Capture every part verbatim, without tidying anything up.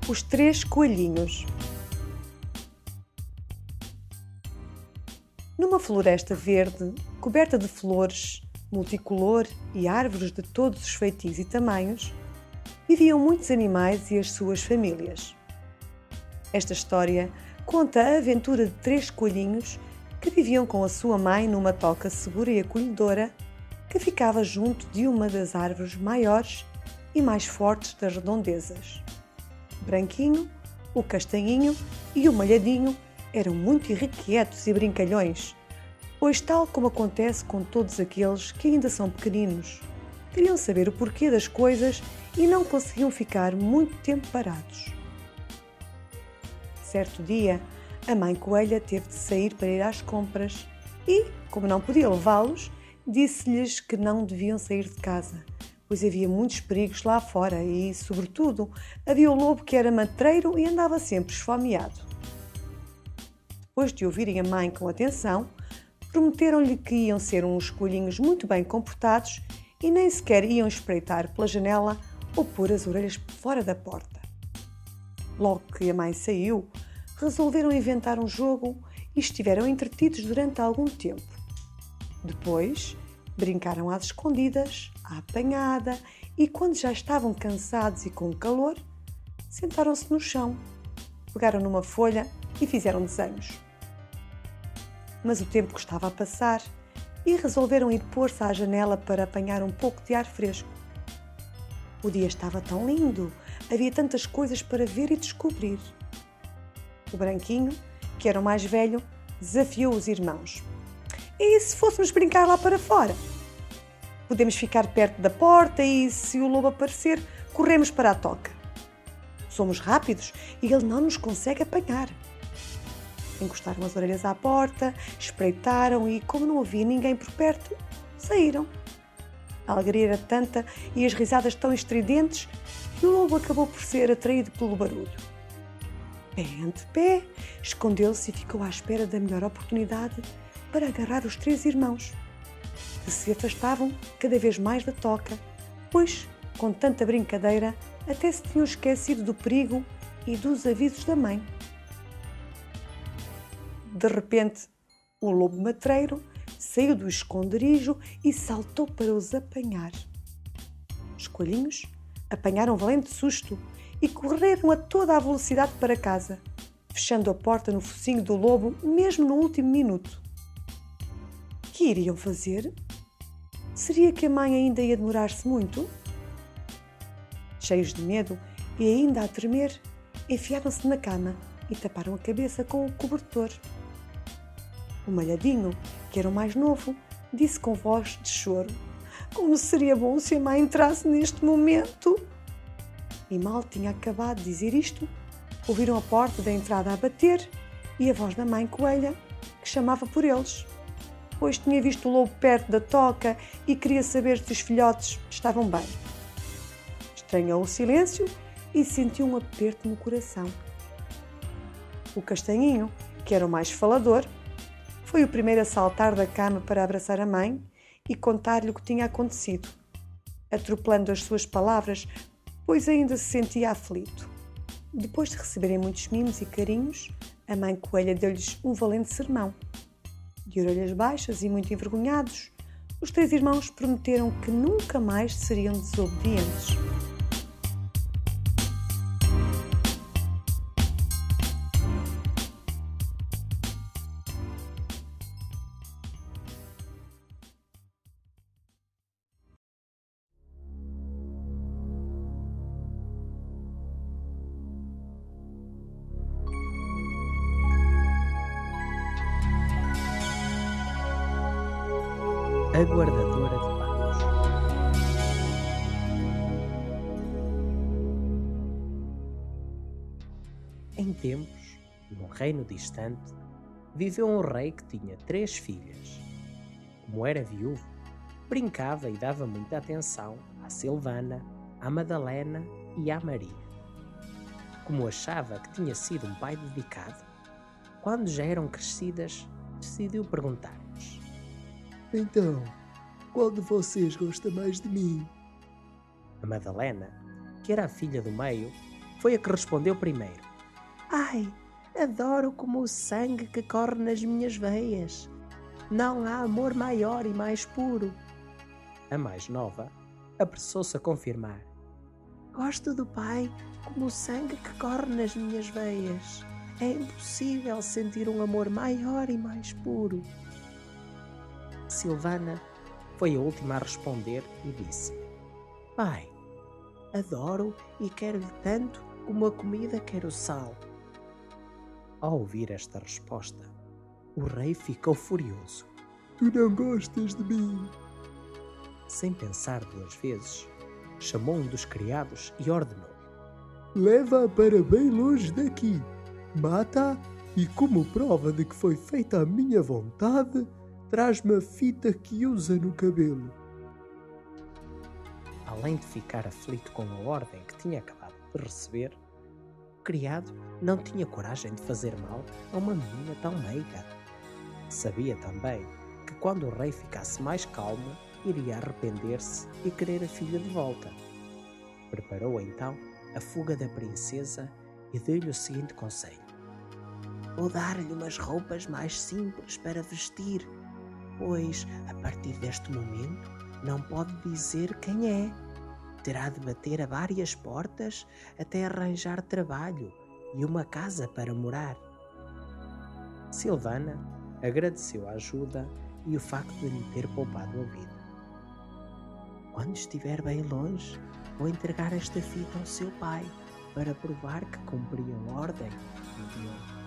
Os Três Coelhinhos. Numa floresta verde, coberta de flores, multicolor e árvores de todos os feitios e tamanhos, viviam muitos animais e as suas famílias. Esta história conta a aventura de três coelhinhos que viviam com a sua mãe numa toca segura e acolhedora que ficava junto de uma das árvores maiores e mais fortes das redondezas. Branquinho, o Castanhinho e o Malhadinho eram muito irrequietos e brincalhões, pois, tal como acontece com todos aqueles que ainda são pequeninos, queriam saber o porquê das coisas e não conseguiam ficar muito tempo parados. Certo dia, a mãe coelha teve de sair para ir às compras e, como não podia levá-los, disse-lhes que não deviam sair de casa, pois havia muitos perigos lá fora e, sobretudo, havia o lobo que era matreiro e andava sempre esfomeado. Depois de ouvirem a mãe com atenção, prometeram-lhe que iam ser uns coelhinhos muito bem comportados e nem sequer iam espreitar pela janela ou pôr as orelhas fora da porta. Logo que a mãe saiu, resolveram inventar um jogo e estiveram entretidos durante algum tempo. Depois, brincaram às escondidas, à apanhada e, quando já estavam cansados e com calor, sentaram-se no chão, pegaram numa folha e fizeram desenhos. Mas o tempo estava a passar e resolveram ir pôr-se à janela para apanhar um pouco de ar fresco. O dia estava tão lindo, havia tantas coisas para ver e descobrir. O Branquinho, que era o mais velho, desafiou os irmãos. E se fôssemos brincar lá para fora? Podemos ficar perto da porta e, se o lobo aparecer, corremos para a toca. Somos rápidos e ele não nos consegue apanhar. Encostaram as orelhas à porta, espreitaram e, como não havia ninguém por perto, saíram. A alegria era tanta e as risadas tão estridentes que o lobo acabou por ser atraído pelo barulho. Pé ante pé, escondeu-se e ficou à espera da melhor oportunidade para agarrar os três irmãos, que se afastavam cada vez mais da toca, pois, com tanta brincadeira, até se tinham esquecido do perigo e dos avisos da mãe. De repente, o lobo matreiro saiu do esconderijo e saltou para os apanhar. Os coelhinhos apanharam um valente susto e correram a toda a velocidade para casa, fechando a porta no focinho do lobo mesmo no último minuto. Que iriam fazer? Seria que a mãe ainda ia demorar-se muito? Cheios de medo e ainda a tremer, enfiaram-se na cama e taparam a cabeça com o cobertor. O Malhadinho, que era o mais novo, disse com voz de choro: "Como seria bom se a mãe entrasse neste momento!" E mal tinha acabado de dizer isto, ouviram a porta da entrada a bater e a voz da mãe coelha, que chamava por eles, pois tinha visto o lobo perto da toca e queria saber se os filhotes estavam bem. Estranhou o silêncio e sentiu um aperto no coração. O Castanhinho, que era o mais falador, foi o primeiro a saltar da cama para abraçar a mãe e contar-lhe o que tinha acontecido, atropelando as suas palavras, pois ainda se sentia aflito. Depois de receberem muitos mimos e carinhos, a mãe coelha deu-lhes um valente sermão. De orelhas baixas e muito envergonhados, os três irmãos prometeram que nunca mais seriam desobedientes. A Guardadora de Patos. Em tempos, num reino distante, viveu um rei que tinha três filhas. Como era viúvo, brincava e dava muita atenção à Silvana, à Madalena e à Maria. Como achava que tinha sido um pai dedicado, quando já eram crescidas, decidiu perguntar-lhes: Então, qual de vocês gosta mais de mim? A Madalena, que era a filha do meio, foi a que respondeu primeiro. Ai, adoro como o sangue que corre nas minhas veias. Não há amor maior e mais puro. A mais nova apressou-se a confirmar. Gosto do pai como o sangue que corre nas minhas veias. É impossível sentir um amor maior e mais puro. Silvana foi a última a responder e disse: Pai, adoro e quero-lhe tanto como a comida quer o sal. Ao ouvir esta resposta, o rei ficou furioso. Tu não gostas de mim? Sem pensar duas vezes, chamou um dos criados e ordenou: Leva-a para bem longe daqui. Mata-a e, como prova de que foi feita a minha vontade, traz-me a fita que usa no cabelo. Além de ficar aflito com a ordem que tinha acabado de receber, o criado não tinha coragem de fazer mal a uma menina tão meiga. Sabia também que quando o rei ficasse mais calmo, iria arrepender-se e querer a filha de volta. Preparou então a fuga da princesa e deu-lhe o seguinte conselho: Vou dar-lhe umas roupas mais simples para vestir, pois, a partir deste momento, não pode dizer quem é. Terá de bater a várias portas até arranjar trabalho e uma casa para morar. Silvana agradeceu a ajuda e o facto de lhe ter poupado a vida. Quando estiver bem longe, vou entregar esta fita ao seu pai para provar que cumpriu a ordem que me deu.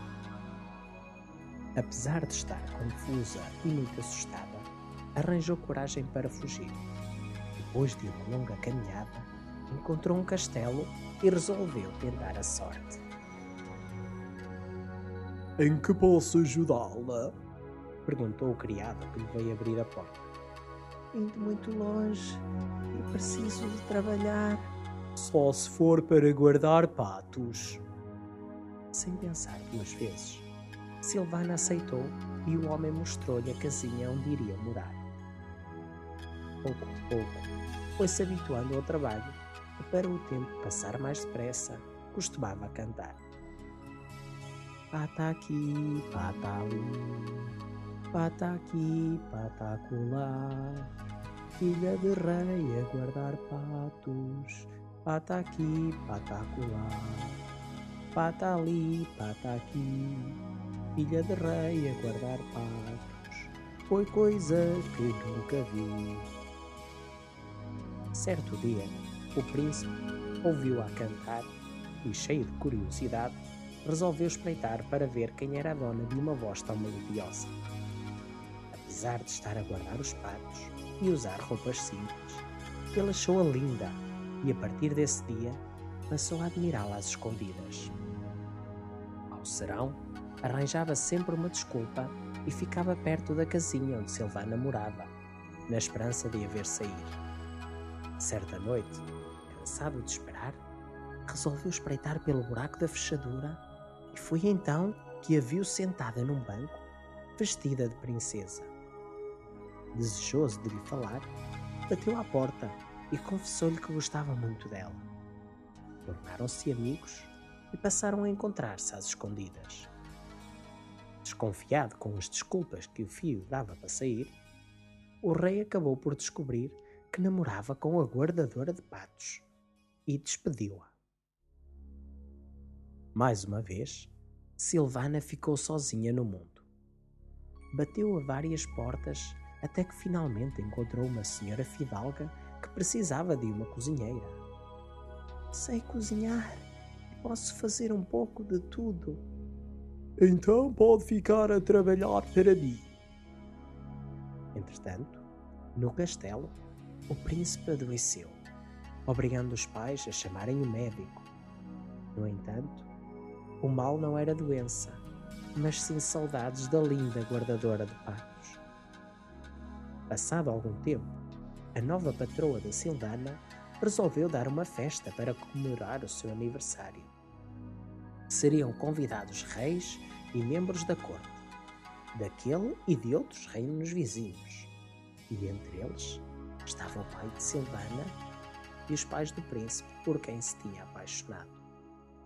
Apesar de estar confusa e muito assustada, arranjou coragem para fugir. Depois de uma longa caminhada, encontrou um castelo e resolveu tentar a sorte. Em que posso ajudá-la? Perguntou o criado que lhe veio abrir a porta. Vim de muito longe e preciso de trabalhar. Só se for para guardar patos. Sem pensar duas vezes, Silvana aceitou e o homem mostrou-lhe a casinha onde iria morar. Pouco a pouco, foi-se habituando ao trabalho e, para o tempo passar mais depressa, costumava cantar. Pata aqui, pata ali, pata aqui, pata acolá, filha de rei a guardar patos, pata aqui, pata acolá, pata ali, pata aqui, filha de rei a guardar patos, foi coisa que nunca vi. Certo dia, o príncipe ouviu-a cantar e, cheio de curiosidade, resolveu espreitar para ver quem era a dona de uma voz tão melodiosa. Apesar de estar a guardar os patos e usar roupas simples, ele achou-a linda e, a partir desse dia, passou a admirá-la às escondidas. Ao serão, arranjava sempre uma desculpa e ficava perto da casinha onde Silvana morava, na esperança de a ver sair. Certa noite, cansado de esperar, resolveu espreitar pelo buraco da fechadura e foi então que a viu sentada num banco, vestida de princesa. Desejoso de lhe falar, bateu à porta e confessou-lhe que gostava muito dela. Tornaram-se amigos e passaram a encontrar-se às escondidas. Desconfiado com as desculpas que o fio dava para sair, o rei acabou por descobrir que namorava com a guardadora de patos e despediu-a. Mais uma vez, Silvana ficou sozinha no mundo. Bateu a várias portas até que finalmente encontrou uma senhora fidalga que precisava de uma cozinheira. Sei cozinhar e posso fazer um pouco de tudo. Então pode ficar a trabalhar para mim. Entretanto, no castelo, o príncipe adoeceu, obrigando os pais a chamarem o médico. No entanto, o mal não era doença, mas sim saudades da linda guardadora de patos. Passado algum tempo, a nova patroa da Silvana resolveu dar uma festa para comemorar o seu aniversário. Seriam convidados reis e membros da corte, daquele e de outros reinos vizinhos, e entre eles estava o pai de Silvana e os pais do príncipe por quem se tinha apaixonado.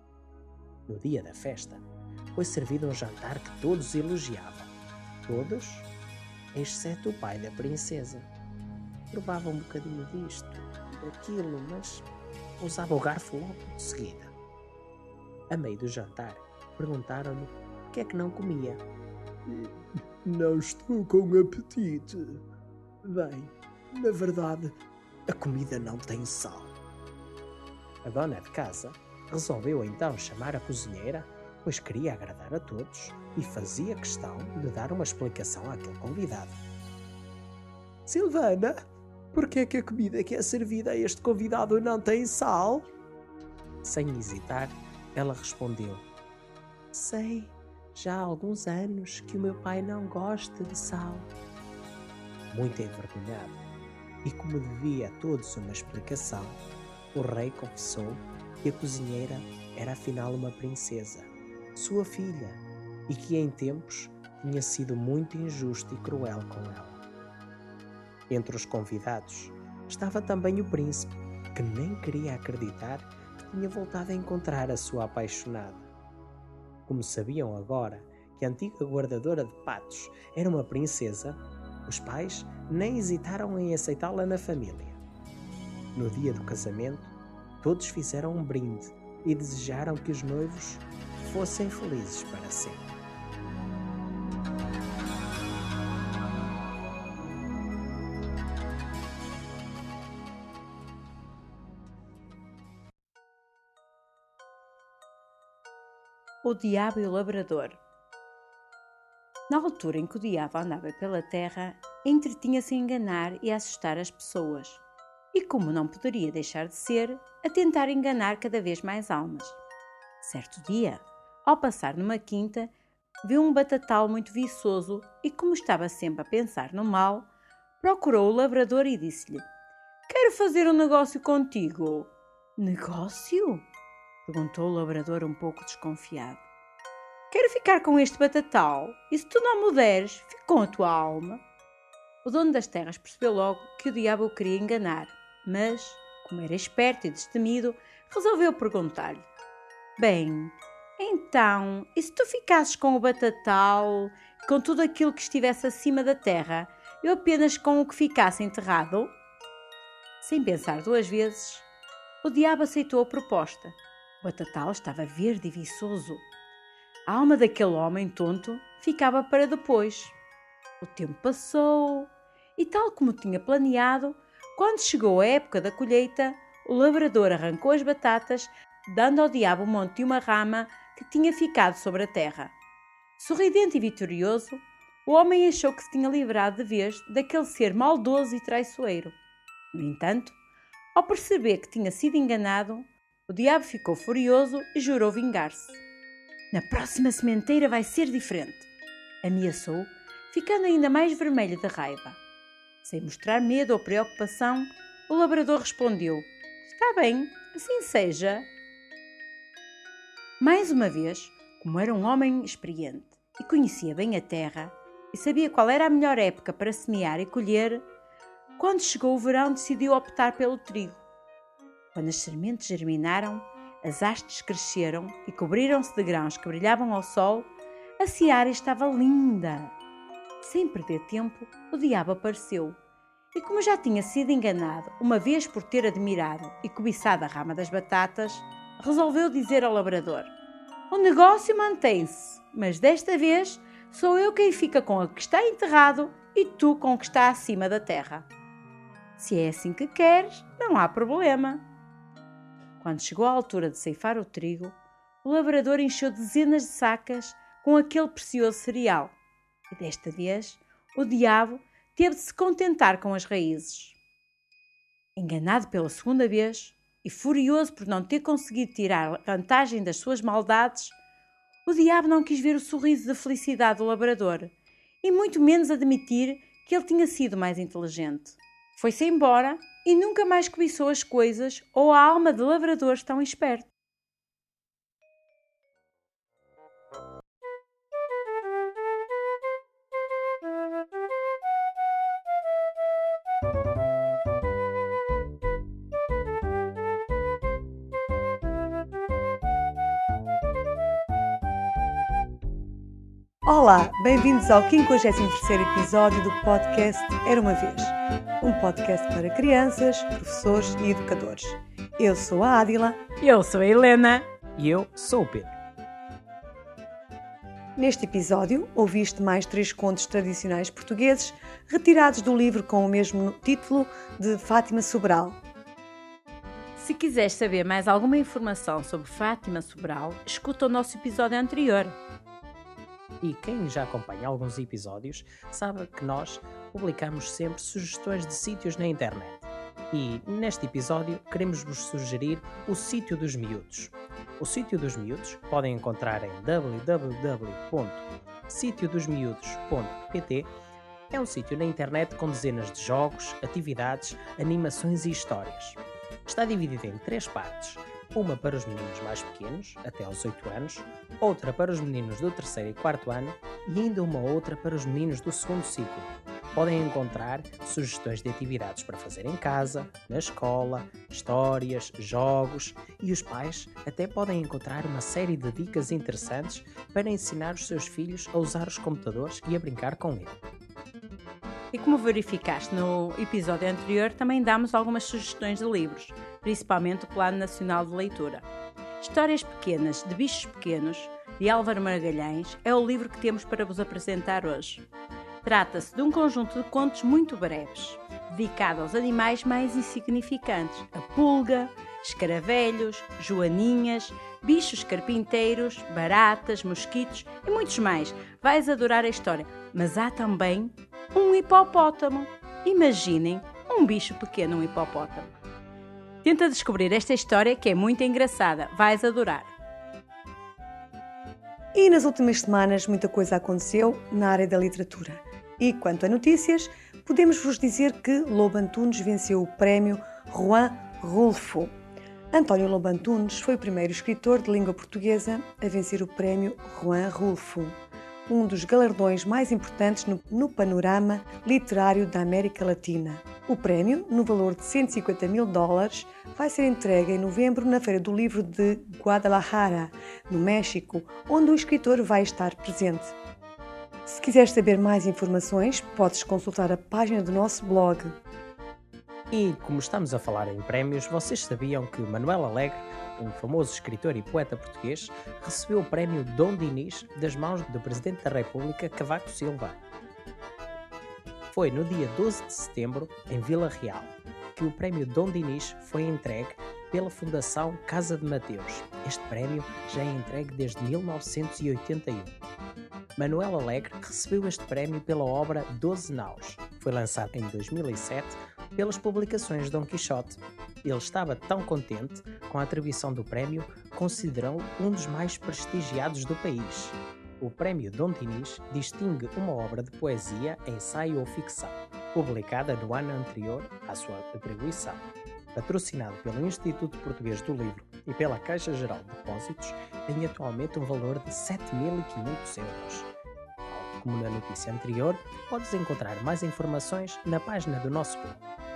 No dia da festa, foi servido um jantar que todos elogiavam. Todos, exceto o pai da princesa. Provava um bocadinho disto, daquilo, mas usava o garfo logo de seguida. A meio do jantar, perguntaram-lhe o que é que não comia. Não estou com apetite. Bem, na verdade, a comida não tem sal. A dona de casa resolveu então chamar a cozinheira, pois queria agradar a todos e fazia questão de dar uma explicação àquele convidado. Silvana, por que é que a comida que é servida a este convidado não tem sal? Sem hesitar, ela respondeu: Sei, já há alguns anos que o meu pai não gosta de sal. Muito envergonhado, e como devia a todos uma explicação, o rei confessou que a cozinheira era afinal uma princesa, sua filha, e que em tempos tinha sido muito injusto e cruel com ela. Entre os convidados estava também o príncipe, que nem queria acreditar que tinha voltado a encontrar a sua apaixonada. Como sabiam agora que a antiga guardadora de patos era uma princesa, os pais nem hesitaram em aceitá-la na família. No dia do casamento, todos fizeram um brinde e desejaram que os noivos fossem felizes para sempre. O Diabo e o Labrador. Na altura em que o diabo andava pela terra, entretinha-se a enganar e a assustar as pessoas, e como não poderia deixar de ser, a tentar enganar cada vez mais almas. Certo dia, ao passar numa quinta, viu um batatal muito viçoso e, como estava sempre a pensar no mal, procurou o labrador e disse-lhe: Quero fazer um negócio contigo. Negócio? Perguntou o labrador um pouco desconfiado. Quero ficar com este batatal, e se tu não me deres, fico com a tua alma. O dono das terras percebeu logo que o diabo o queria enganar, mas, como era esperto e destemido, resolveu perguntar-lhe: Bem, então, e se tu ficasses com o batatal, com tudo aquilo que estivesse acima da terra, eu apenas com o que ficasse enterrado? Sem pensar duas vezes, o diabo aceitou a proposta. O batatal estava verde e viçoso. A alma daquele homem tonto ficava para depois. O tempo passou e, tal como tinha planeado, quando chegou a época da colheita, o labrador arrancou as batatas, dando ao diabo um monte de uma rama que tinha ficado sobre a terra. Sorridente e vitorioso, o homem achou que se tinha livrado de vez daquele ser maldoso e traiçoeiro. No entanto, ao perceber que tinha sido enganado, o diabo ficou furioso e jurou vingar-se. Na próxima sementeira vai ser diferente, ameaçou, ficando ainda mais vermelho de raiva. Sem mostrar medo ou preocupação, o labrador respondeu: Está bem, assim seja. Mais uma vez, como era um homem experiente e conhecia bem a terra e sabia qual era a melhor época para semear e colher, quando chegou o verão decidiu optar pelo trigo. Quando as sementes germinaram, as hastes cresceram e cobriram-se de grãos que brilhavam ao sol, a seara estava linda. Sem perder tempo, o diabo apareceu e, como já tinha sido enganado uma vez por ter admirado e cobiçado a rama das batatas, resolveu dizer ao labrador: O negócio mantém-se, mas desta vez sou eu quem fica com o que está enterrado e tu com o que está acima da terra. Se é assim que queres, não há problema. Quando chegou à altura de ceifar o trigo, o labrador encheu dezenas de sacas com aquele precioso cereal. E desta vez, o diabo teve de se contentar com as raízes. Enganado pela segunda vez e furioso por não ter conseguido tirar vantagem das suas maldades, o diabo não quis ver o sorriso de felicidade do labrador e muito menos admitir que ele tinha sido mais inteligente. Foi-se embora e nunca mais cobiçou as coisas ou a alma de lavradores tão esperto. Olá, bem-vindos ao quinquagésimo terceiro episódio do podcast Era Uma Vez, um podcast para crianças, professores e educadores. Eu sou a Ádila. Eu sou a Helena. E eu sou o Pedro. Neste episódio, ouviste mais três contos tradicionais portugueses retirados do livro com o mesmo título de Fátima Sobral. Se quiseres saber mais alguma informação sobre Fátima Sobral, escuta o nosso episódio anterior. E quem já acompanha alguns episódios sabe que nós publicamos sempre sugestões de sítios na internet. E neste episódio queremos vos sugerir o Sítio dos Miúdos. O Sítio dos Miúdos podem encontrar em w w w ponto sítio dos miúdos ponto p t. É um sítio na internet com dezenas de jogos, atividades, animações e histórias. Está dividido em três partes. Uma para os meninos mais pequenos, até aos oito anos, outra para os meninos do terceiro e quarto ano e ainda uma outra para os meninos do segundo ciclo. Podem encontrar sugestões de atividades para fazer em casa, na escola, histórias, jogos e os pais até podem encontrar uma série de dicas interessantes para ensinar os seus filhos a usar os computadores e a brincar com ele. E como verificaste no episódio anterior, também damos algumas sugestões de livros, principalmente o Plano Nacional de Leitura. Histórias Pequenas de Bichos Pequenos, de Álvaro Margalhães, é o livro que temos para vos apresentar hoje. Trata-se de um conjunto de contos muito breves, dedicado aos animais mais insignificantes, a pulga, escaravelhos, joaninhas, bichos carpinteiros, baratas, mosquitos e muitos mais. Vais adorar a história, mas há também um hipopótamo. Imaginem um bicho pequeno, um hipopótamo. Tenta descobrir esta história que é muito engraçada. Vais adorar. E nas últimas semanas muita coisa aconteceu na área da literatura. E quanto a notícias, podemos vos dizer que Lobo Antunes venceu o prémio Juan Rulfo. António Lobo Antunes foi o primeiro escritor de língua portuguesa a vencer o prémio Juan Rulfo, um dos galardões mais importantes no, no panorama literário da América Latina. O prémio, no valor de cento e cinquenta mil dólares, vai ser entregue em novembro na Feira do Livro de Guadalajara, no México, onde o escritor vai estar presente. Se quiseres saber mais informações, podes consultar a página do nosso blog. E como estamos a falar em prémios, vocês sabiam que Manuel Alegre, um famoso escritor e poeta português, recebeu o prémio Dom Dinis das mãos do Presidente da República, Cavaco Silva. Foi no dia doze de setembro, em Vila Real, que o prémio Dom Dinis foi entregue pela Fundação Casa de Mateus. Este prémio já é entregue desde mil novecentos e oitenta e um. Manuel Alegre recebeu este prémio pela obra Doze Naus. Foi lançado em dois mil e sete pelas publicações Dom Quixote. Ele estava tão contente com a atribuição do prémio, considerou um dos mais prestigiados do país. O prémio Dom Dinis distingue uma obra de poesia, ensaio ou ficção, publicada no ano anterior à sua atribuição. Patrocinado pelo Instituto Português do Livro e pela Caixa Geral de Depósitos, tem atualmente um valor de sete mil e quinhentos euros. Tal como na notícia anterior, podes encontrar mais informações na página do nosso blog.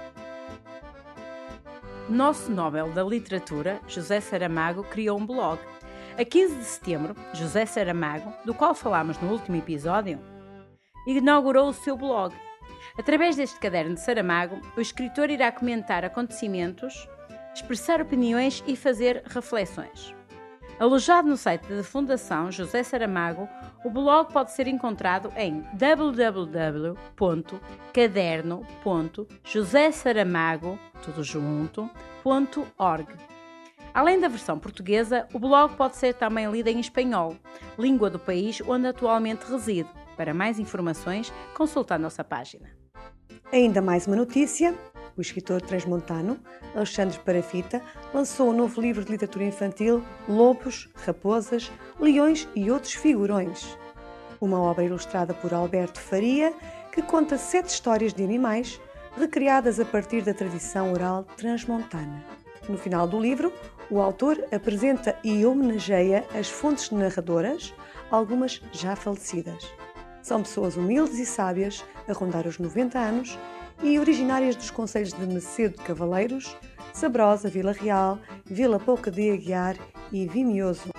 Nosso Nobel da Literatura, José Saramago, criou um blog. A quinze de setembro, José Saramago, do qual falámos no último episódio, inaugurou o seu blog. Através deste caderno de Saramago, o escritor irá comentar acontecimentos, expressar opiniões e fazer reflexões. Alojado no site da Fundação José Saramago, o blog pode ser encontrado em w w w ponto caderno ponto josé saramago tudo junto, ponto org. Além da versão portuguesa, o blog pode ser também lido em espanhol, língua do país onde atualmente reside. Para mais informações, consulta a nossa página. Ainda mais uma notícia. O escritor transmontano, Alexandre Parafita, lançou um novo livro de literatura infantil, Lobos, Raposas, Leões e Outros Figurões. Uma obra ilustrada por Alberto Faria, que conta sete histórias de animais, recriadas a partir da tradição oral transmontana. No final do livro, o autor apresenta e homenageia as fontes narradoras, algumas já falecidas. São pessoas humildes e sábias, a rondar os noventa anos, e originárias dos concelhos de Macedo de Cavaleiros, Sabrosa, Vila Real, Vila Pouca de Aguiar e Vimioso.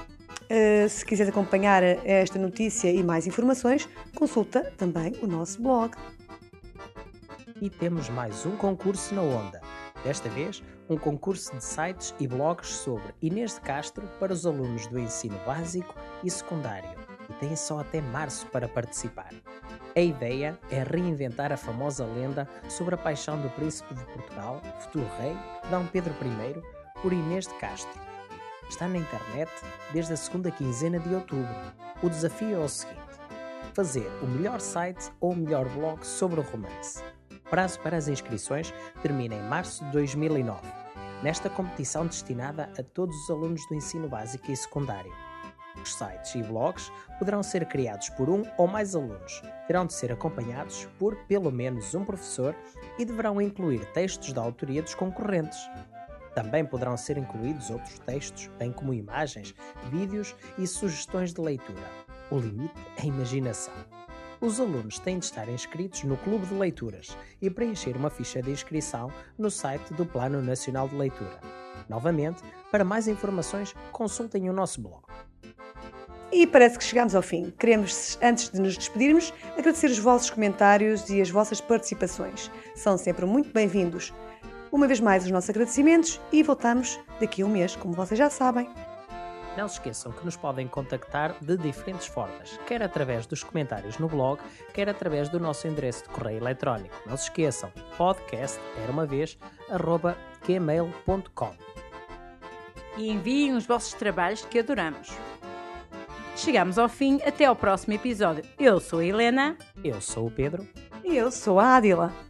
Uh, se quiseres acompanhar esta notícia e mais informações, consulta também o nosso blog. E temos mais um concurso na onda. Desta vez, um concurso de sites e blogs sobre Inês de Castro para os alunos do ensino básico e secundário. E têm só até março para participar. A ideia é reinventar a famosa lenda sobre a paixão do príncipe de Portugal, futuro rei, D. Pedro I, por Inês de Castro. Está na internet desde a segunda quinzena de outubro. O desafio é o seguinte: fazer o melhor site ou o melhor blog sobre o romance. O prazo para as inscrições termina em março de dois mil e nove, nesta competição destinada a todos os alunos do ensino básico e secundário. Os sites e blogs poderão ser criados por um ou mais alunos, terão de ser acompanhados por pelo menos um professor e deverão incluir textos da autoria dos concorrentes. Também poderão ser incluídos outros textos, bem como imagens, vídeos e sugestões de leitura. O limite é a imaginação. Os alunos têm de estar inscritos no Clube de Leituras e preencher uma ficha de inscrição no site do Plano Nacional de Leitura. Novamente, para mais informações, consultem o nosso blog. E parece que chegamos ao fim. Queremos, antes de nos despedirmos, agradecer os vossos comentários e as vossas participações. São sempre muito bem-vindos. Uma vez mais, os nossos agradecimentos e voltamos daqui a um mês, como vocês já sabem. Não se esqueçam que nos podem contactar de diferentes formas, quer através dos comentários no blog, quer através do nosso endereço de correio eletrónico. Não se esqueçam, podcast era uma vez, arroba gmail ponto com. E enviem os vossos trabalhos que adoramos. Chegamos ao fim, até ao próximo episódio. Eu sou a Helena. Eu sou o Pedro. E eu sou a Ádila.